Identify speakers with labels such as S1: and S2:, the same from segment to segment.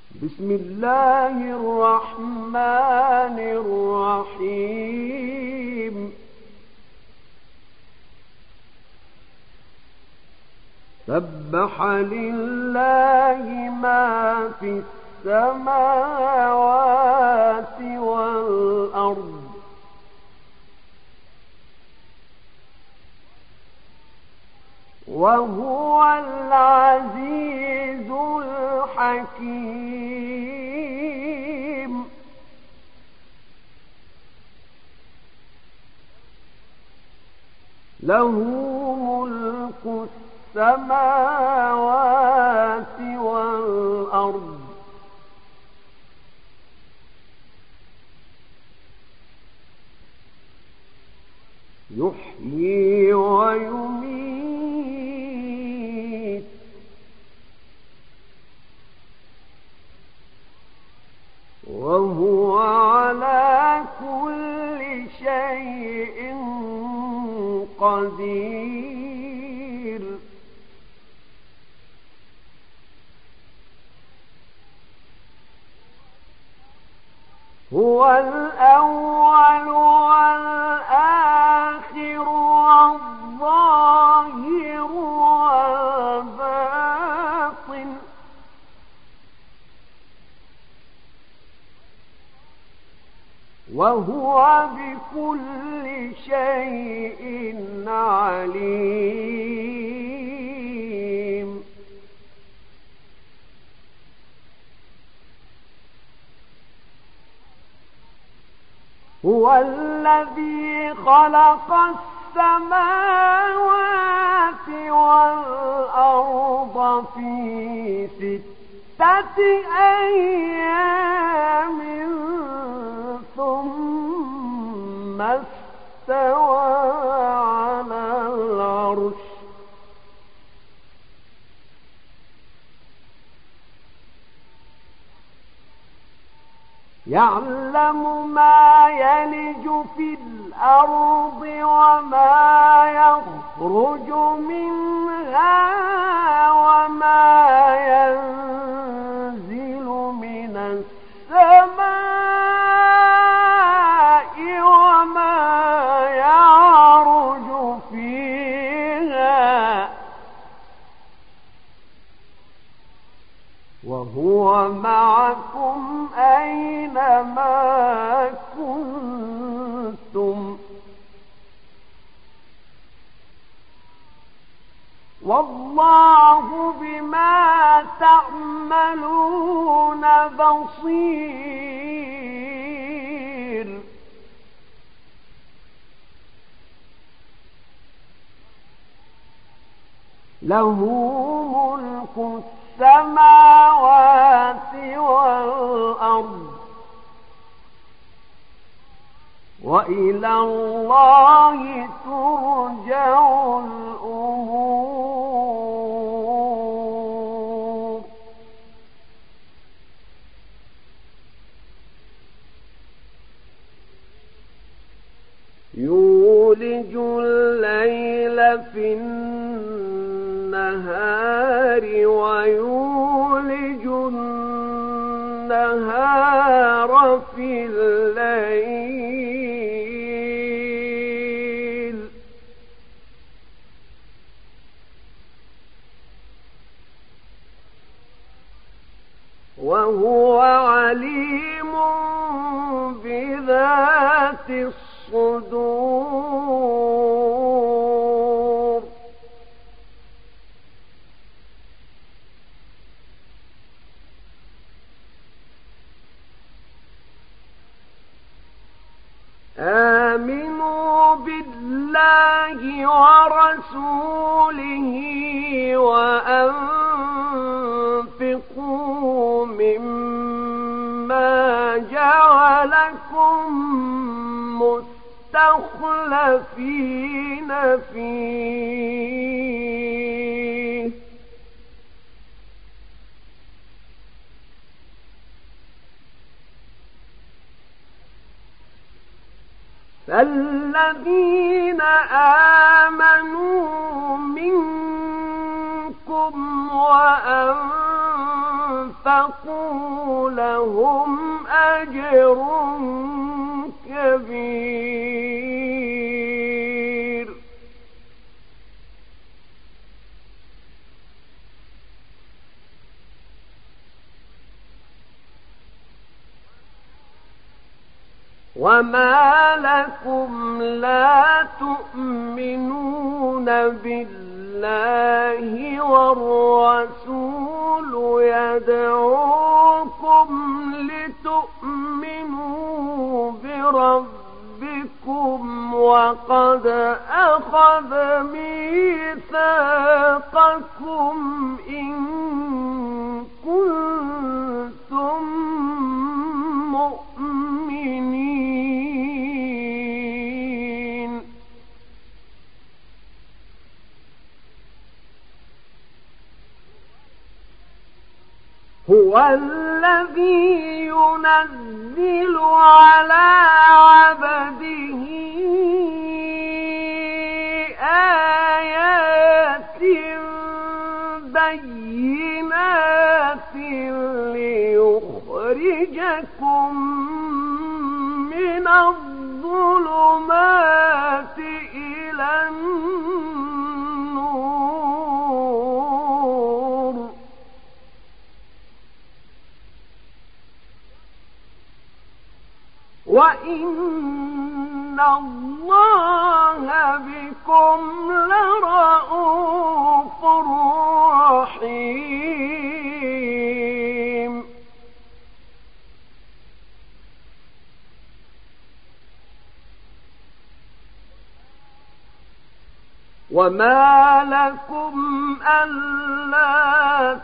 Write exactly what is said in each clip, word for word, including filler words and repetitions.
S1: بسم الله الرحمن الرحيم. سبح لله ما في السماوات والأرض وهو العزيز الحكيم. له ملك السماوات والأرض يحيي ويميت وهو على كل شيء قدير. هو الأول والآخر والظاهر والباطن وهو بكل شيء عليم. هو الذي خلق السماوات والأرض في ستة أيام ثم استوى على العرش يعلم ما يلج في الأرض وما يخرج منها وما ينزل من السماء وما يعرج فيها وهو معكم أينما كنتم والله بما تعملون بصير. له ملك السماوات والأرض وإلى الله ترجع الأمور. يولج الليل في النهار ويولج النهار في الليل وهو عليم بذات الصدور. آمنوا بالله ورسوله وأنفقوا مما جعلكم مستخلفين فيه فالذين آمنوا منكم وأنفقوا أنفقوا لهم أجر كبير. وما لكم لا تؤمنون بالله والرسول يدعوكم لتؤمنوا بربكم وقد أخذ ميثاقكم إن كنتم مؤمنين. هو الذي ينزل على عبده آيات بينات ليخرجكم من الظلمات إلى النور وإن الله بكم لرءوف رحيم. وما لكم ألا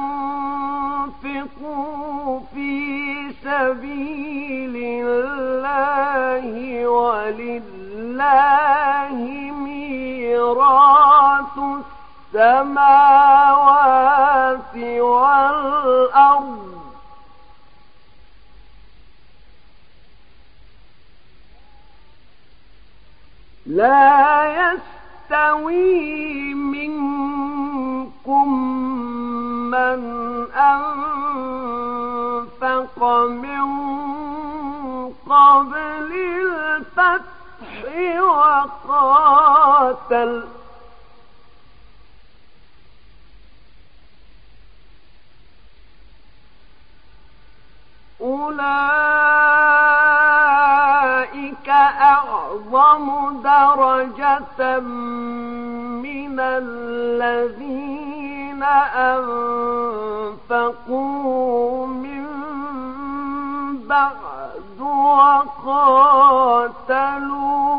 S1: تنفقوا في سبيل الله ولله ميراث السماوات والأرض لا يستوي منكم من أنفق من قبل الفتح وقاتل أولئك أعظم درجة من الذين أنفقوا من بعد وقاتلوا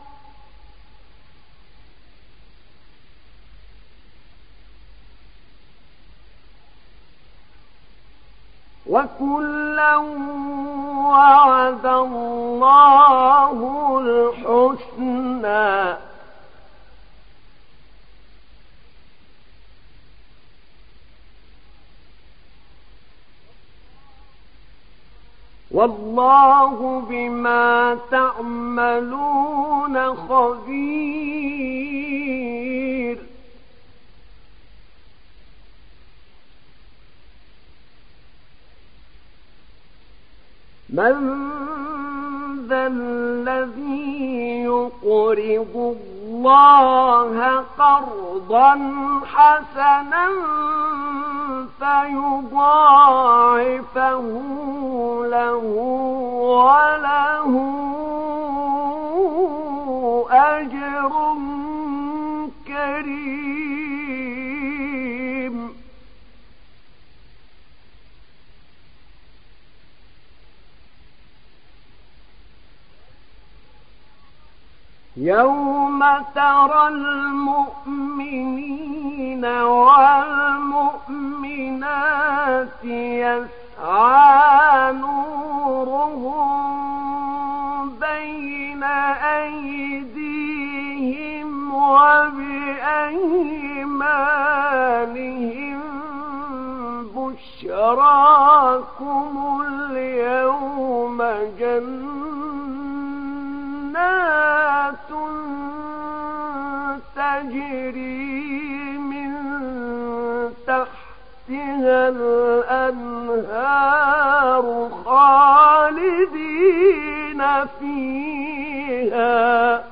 S1: وكلا وعد الله الحسنى والله بما تعملون خبير. من ذا الذي يقرض الله قرضا حسنا فيضاعفه له وله أجر كريم. يوم ترى المؤمنين والمؤمنات يسعى نورهم بين أيديهم وبأيمانهم بشراكم اليوم جنات تجري من تحتها فيها الأنهار خالدين فيها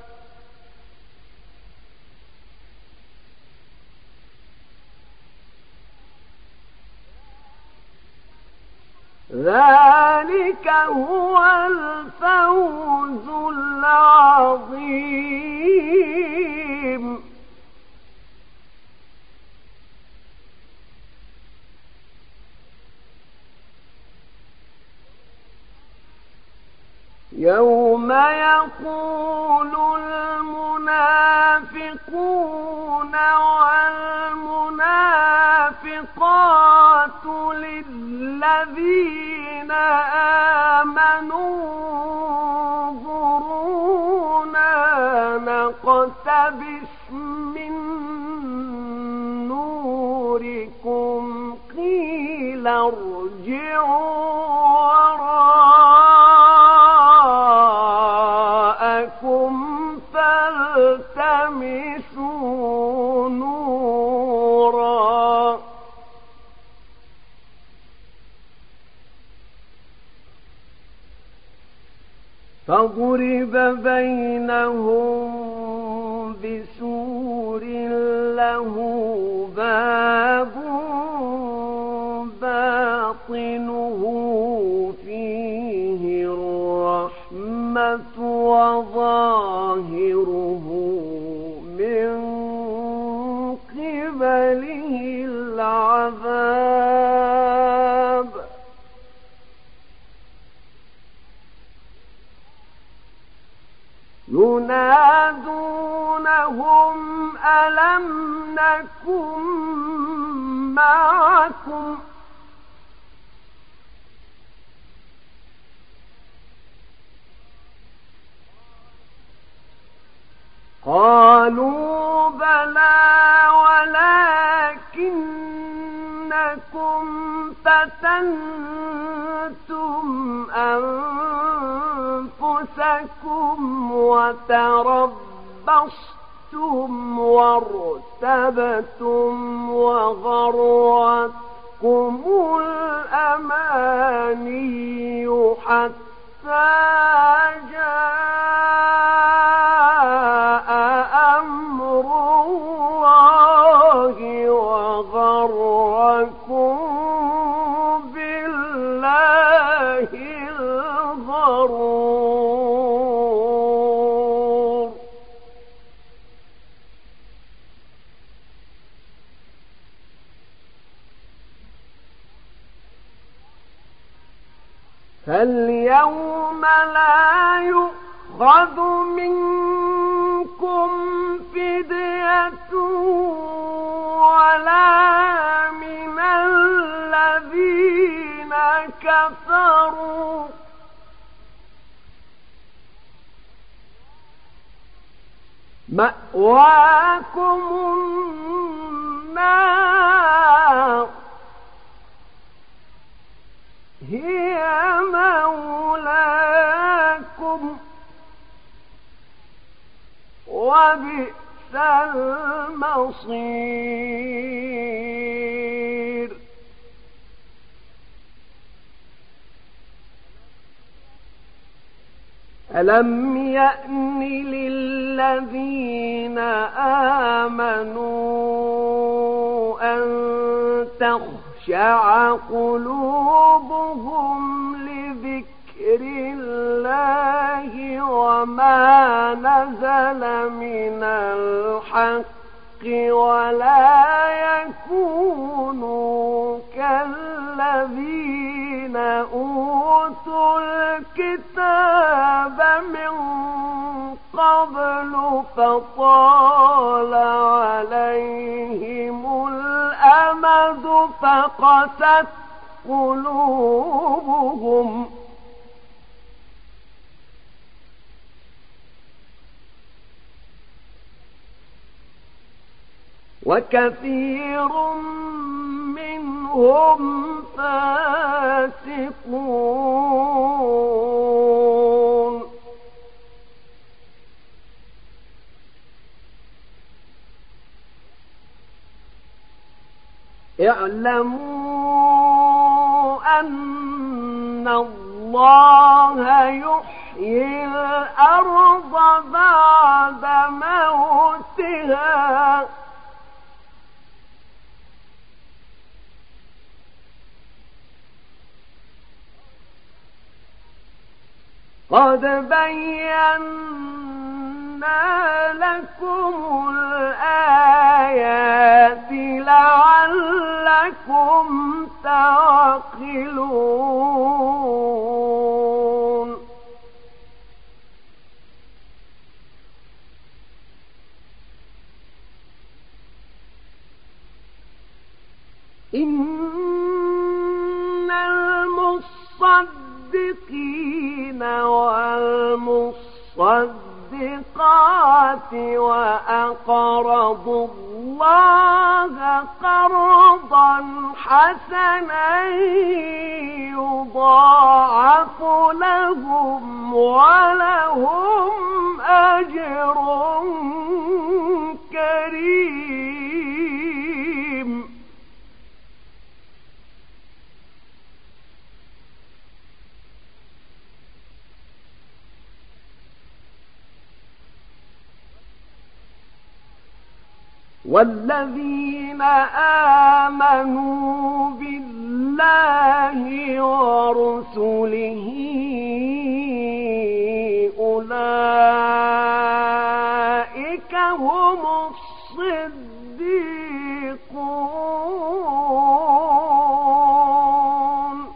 S1: ذلك هو الفوز العظيم. يوم يقول المنافقون والمنافقات للذين آمنوا انظرونا نقتبس من نوركم قيل ارجعوا وراءكم فالتمسوا نورا فضرب بينهم بسور له باب باطنه فيه الرحمة وظاهره من قبله العذاب ينادونهم ألم نكن معكم قالوا بلى ولكنكم فتنتم أنفسكم وتربصتم وارتبتم وغرتكم الأماني حتى جاء أمر الله وغركم بالله الغرور فاليوم لا يؤخذ منكم فدية ولا من الذين كفروا مأواكم النار هي مولاكم وبئس المصير ألم يأن للذين آمنوا أن تخشع قلوبهم لذكر الله وما نزل من الحق ولا يكونوا كالذين أوتوا الكتاب من قبل فطال عليهم الأمد فقست قلوبهم وكثير منهم فاسقون اعلموا أن الله يحيي الأرض بعد موتها قد بينا لكم الآيات لعلكم تعقلون إن المصدقين والمصدقات وأقرضوا الله قرضا حسنا يضاعف لهم ولهم أجر كريم والذين آمنوا بالله ورسله أولئك هم الصديقون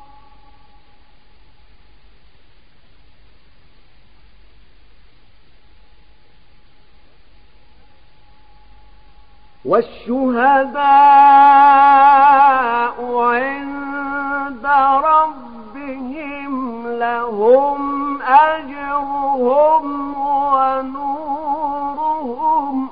S1: والشهداء عند ربهم لهم أجرهم ونورهم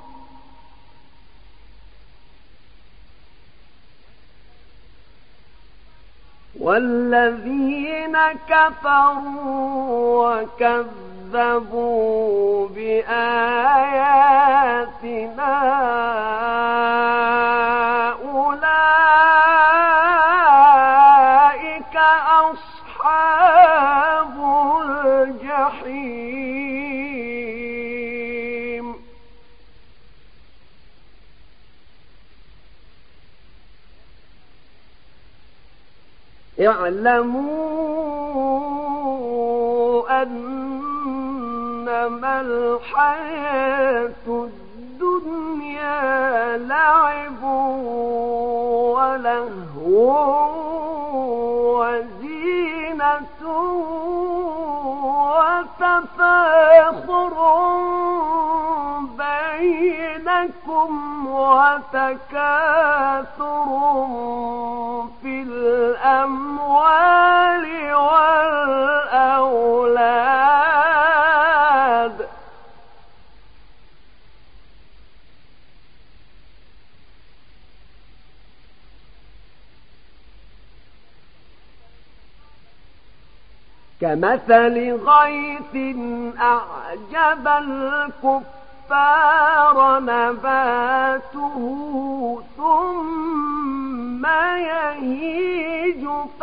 S1: والذين كفروا وكذبوا بآياتنا أولئك أصحاب الجحيم اعلموا أنما الحياة الدنيا لعب ولهو وزينة وتفاخر بينكم وتكاثر في الأموال والأولاد كمثل غيث أعجب الكفار نباته ثم يهيج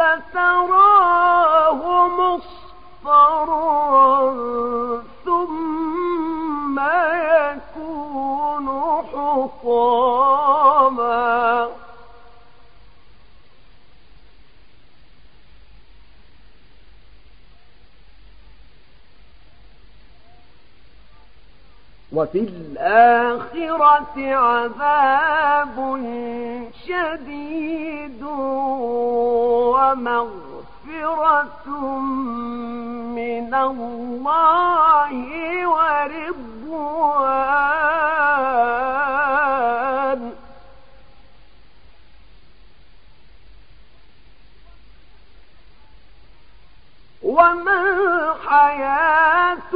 S1: فتراه مصفرا ثم يكون حطاما وفي الآخرة عذاب شديد ومغفرة من الله ورضوان وما الحياة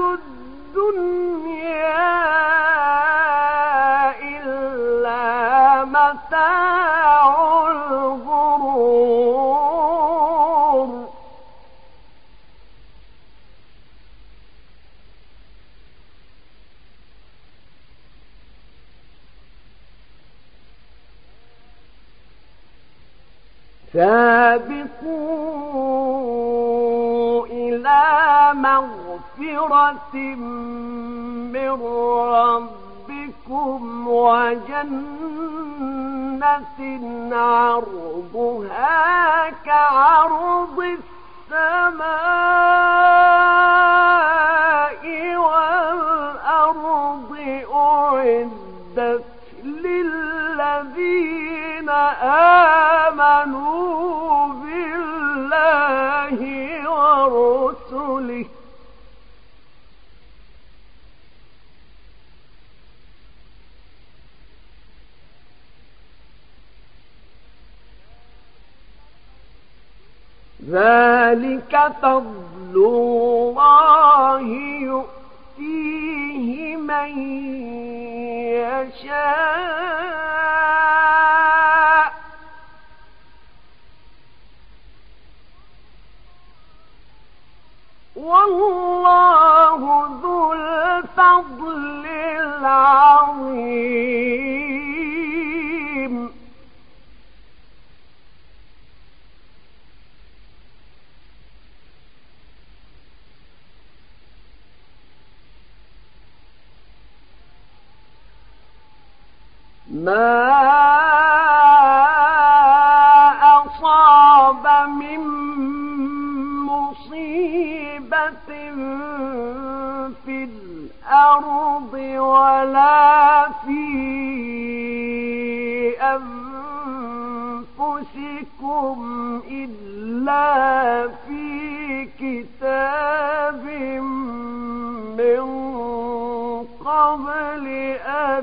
S1: الدنيا إلا متاع الغرور سابقوا إلى مغفرة من ربكم وجنة عرضها كعرض السماء والأرض أعدت للذين آمنوا بالله ورسله ذلك فضل الله يؤتيه من يشاء والله ذو الفضل العظيم. ما أصاب من مصيبة في الأرض ولا في أنفسكم إلا في كتاب من قبل أن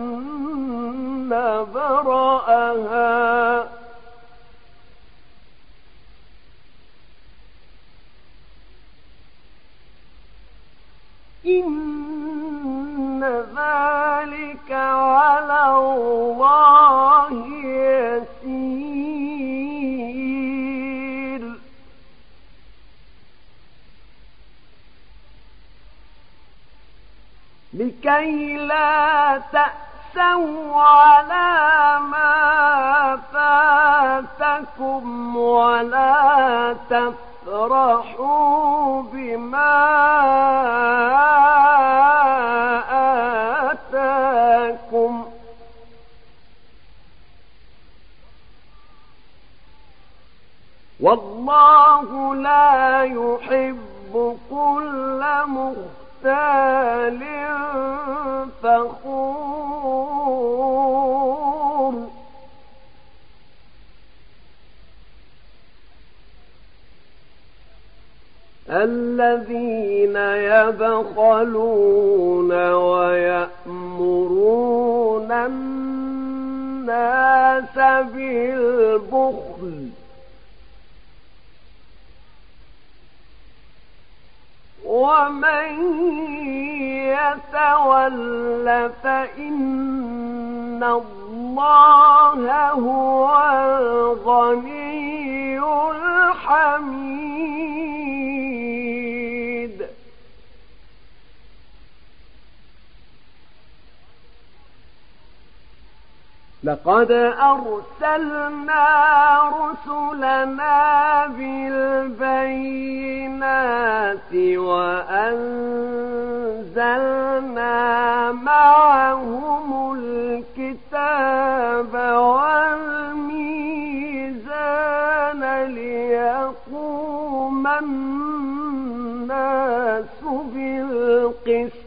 S1: نبرأها إن ذلك على الله يسير. لكي لا تأسوا على ما فاتكم ولا تفرحوا بما آتاكم والله لا يحب كل مختال فخور. الذين يبخلون ويأمرون الناس بالبخل ومن يتول فإن الله هو الغني الحميد. لقد أرسلنا رسلنا بالبينات وأنزلنا معهم الكتاب والميزان ليقوم الناس بالقسط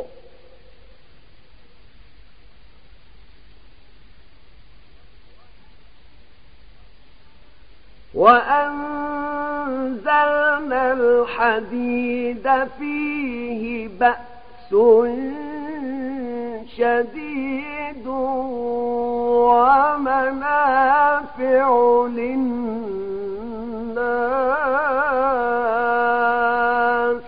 S1: وأنزلنا الحديد فيه بأس شديد ومنافع للناس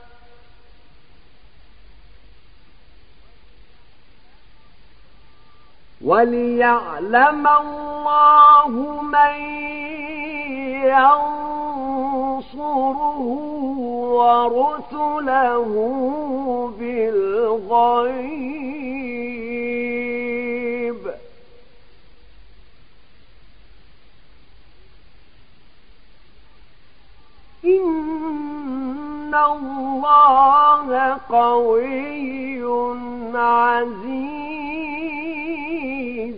S1: وليعلم الله من ينصره ورسله بالغيب إن الله قوي عزيز.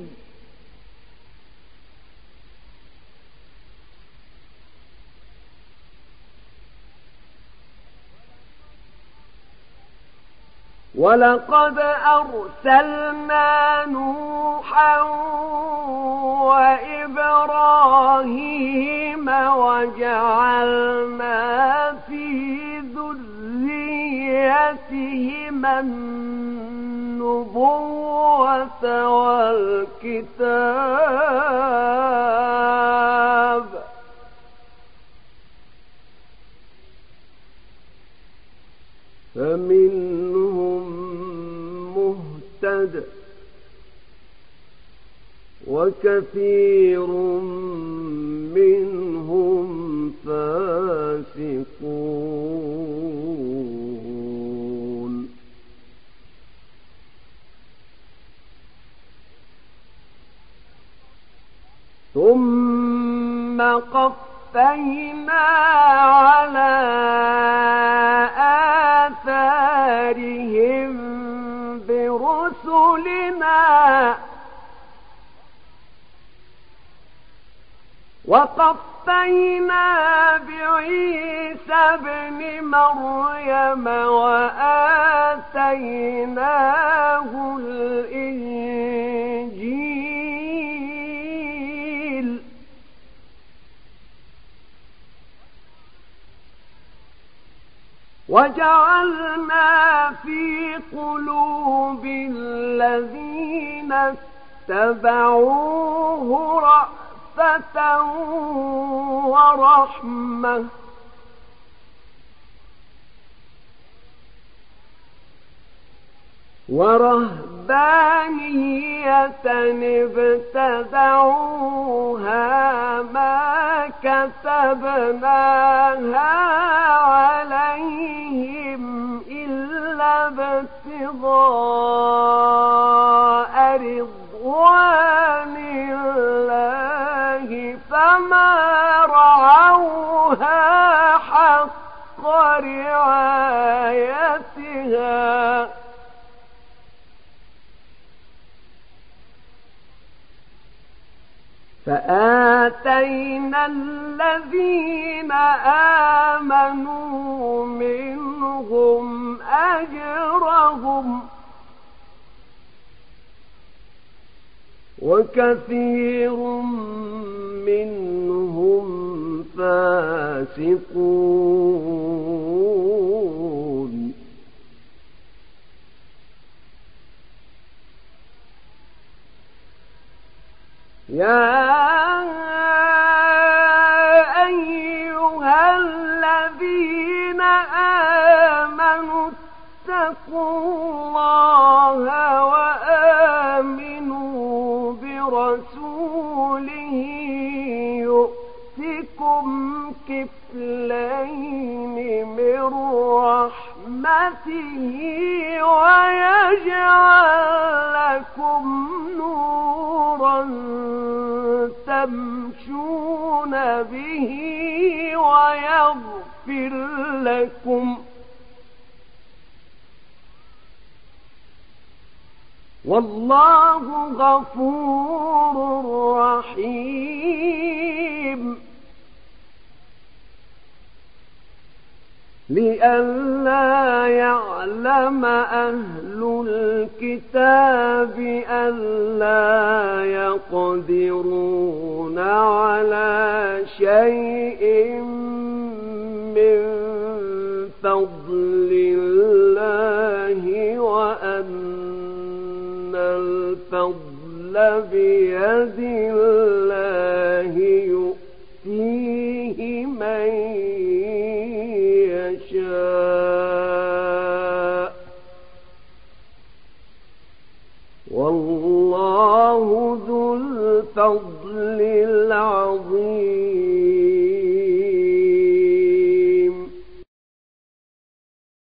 S1: ولقد أرسلنا نوحا وإبراهيم وجعلنا في ذريتهما النبوة والكتاب فمنهم مهتد وكثير منهم فاسقون. ثم قفينا على آثارهم برسلنا وقفينا بعيسى ابن مريم وآتيناه الإنجيل وجعلنا في قلوب الذين اتبعوه رأفة ورحمة ورهبانية ابتدعوها ما كتبناها عليهم إلا ابتغاء رضوان الله فما رعوها حق رعايتها فآتينا الذين آمنوا منهم أجرهم وكثير منهم فاسقون. يا أيها الذين آمنوا اتقوا الله وآمنوا برسوله يؤتكم كفلين من رحمته ويجعل لكم نورا تمشون به ويغفر لكم والله غفور رحيم. لئلا يعلم أهل الكتاب ألا يقدرون على شيء من فضل الله وأن الفضل بيد الله يؤتيه من يشاء والله ذو الفضل